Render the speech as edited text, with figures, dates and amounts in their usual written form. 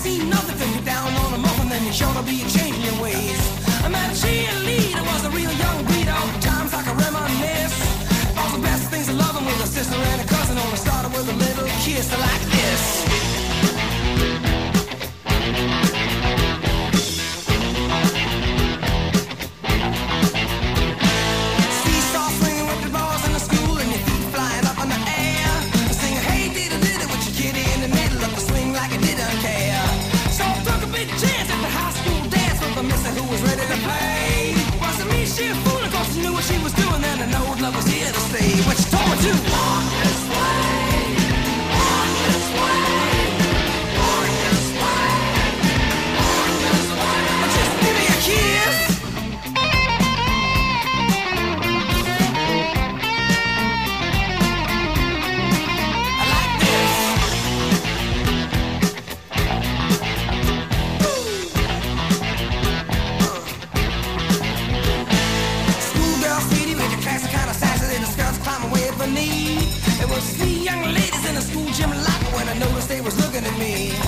seen nothing till you're down on a muff, and then you're sure to be changing your ways. I met a cheerleader, was a real young breed, all times I can reminisce. All the best things of loving with a sister and a cousin, only started with a little kiss like this. Seesaw swinging with the balls in the school, and your feet flying up in the air. Sing hey diddle diddle with your kitty in the middle of the swing like you didn't care. So I took a big chance at the high school dance with a mister who was ready to play. Wasn't me, she a fool, of course she knew what she was doing, and I know love was here to stay. What you told me to walk this way, walk this way, walk this way, walk this way. Just give me a kiss. I like this. Schoolgirl sweetie with your classy kind of sassy little skirts climbing way beneath. It was three young ladies in the school gym locker when I noticed they was looking at me.